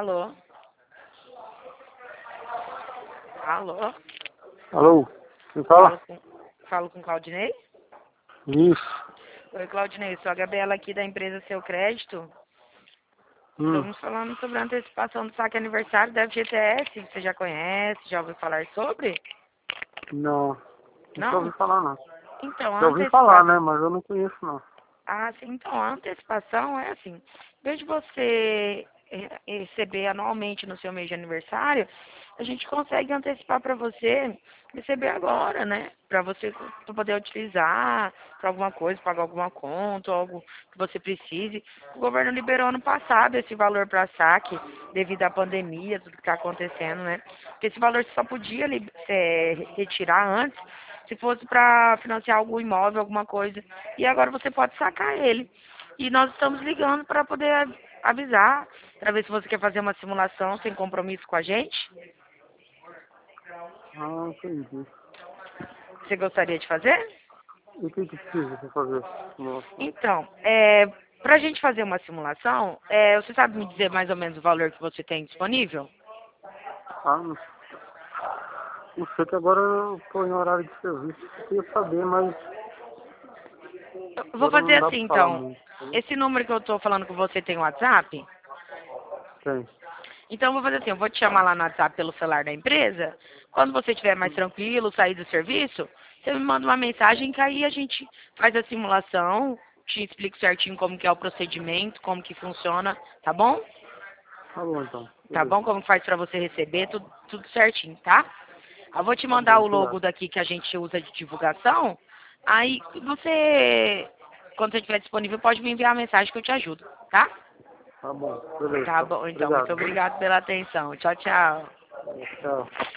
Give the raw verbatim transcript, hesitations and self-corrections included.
Alô? Alô? Alô? Quem Falo fala? com, falo com Claudinei? Isso. Oi, Claudinei, sou a Gabriela aqui da empresa Seu Crédito. Hum. Estamos falando sobre a antecipação do saque aniversário da F G T S. Você já conhece? Já ouviu falar sobre? Não. Nunca ouvi Não? falar, não. Então, a Já ouvi falar, antecipação... né? Mas eu não conheço, não. Ah, sim, então, a antecipação é assim, em vez de você eh, receber anualmente no seu mês de aniversário, a gente consegue antecipar para você receber agora, né? Para você pra poder utilizar para alguma coisa, pagar alguma conta, algo que você precise. O governo liberou ano passado esse valor para saque devido à pandemia, tudo que está acontecendo, né? Porque esse valor você só podia li- eh, retirar antes se fosse para financiar algum imóvel, alguma coisa. E agora você pode sacar ele. E nós estamos ligando para poder a- avisar, para ver se você quer fazer uma simulação sem compromisso com a gente. Ah, entendi. Você gostaria de fazer? E o que que precisa pra fazer? Nossa. Então, é, para a gente fazer uma simulação, é, você sabe me dizer mais ou menos o valor que você tem disponível? Ah, não, não sei que agora eu tô em horário de serviço. Eu queria saber, mas Eu vou agora fazer não dá assim, pra falar então. muito. Tá bom? Esse número que eu estou falando com você tem WhatsApp? Tem. Então, eu vou fazer assim, eu vou te chamar lá no WhatsApp pelo celular da empresa. Quando você estiver mais tranquilo, sair do serviço, você me manda uma mensagem que aí a gente faz a simulação, te explico certinho como que é o procedimento, como que funciona, tá bom? Tá bom, então. Tá Beleza. bom? Como faz pra você receber, tudo, tudo certinho, tá? Eu vou te Tá mandar bom, o logo obrigado. daqui que a gente usa de divulgação. Aí você, quando você estiver disponível, pode me enviar a mensagem que eu te ajudo, tá? Tá bom. Beleza, Tá então. bom, então. Muito Obrigado, viu? obrigado pela atenção. Tchau, tchau. Tchau.